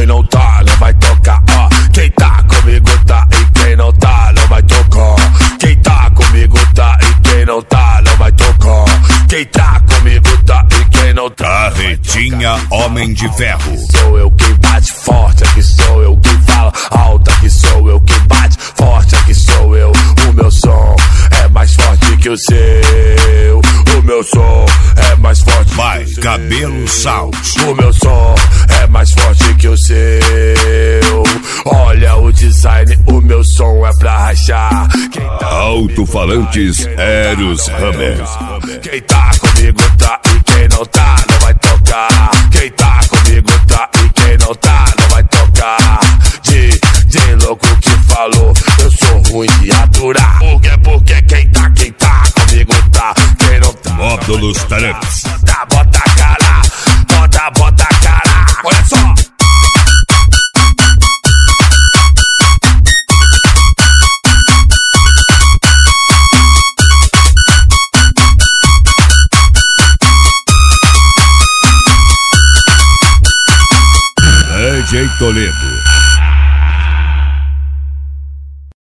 não tá, não vai tocar, ó. Quem tá comigo tá e quem não tá, não vai tocar. Quem tá comigo tá e quem não tá, não vai tocar. Quem tá comigo tá e quem não tá. Carretinha Homem de Ferro. Sou eu quem bate forte, aqui sou eu quem fala alto, aqui sou eu quem bate forte, aqui sou eu. O meu som é mais forte que o seu. O meu som é mais forte Vai, que o seu. Cabelo Salt. O meu som é mais forte que o seu. Olha o design, o meu som é pra rachar. Alto-falantes Eros Hammer. Quem tá comigo tá e quem não tá, não vai tocar. Quem tá comigo tá e quem não tá, não vai tocar. DJ louco que falou, eu sou ruim de aturar. Porque quem tá comigo tá, quem não tá. Módulos Tarantes. Bota a cara, bota a cara. Olha só. DJ Toledo.